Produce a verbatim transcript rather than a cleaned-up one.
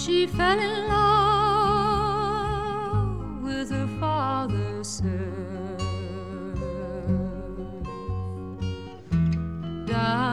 she fell in love with her father's serf. Down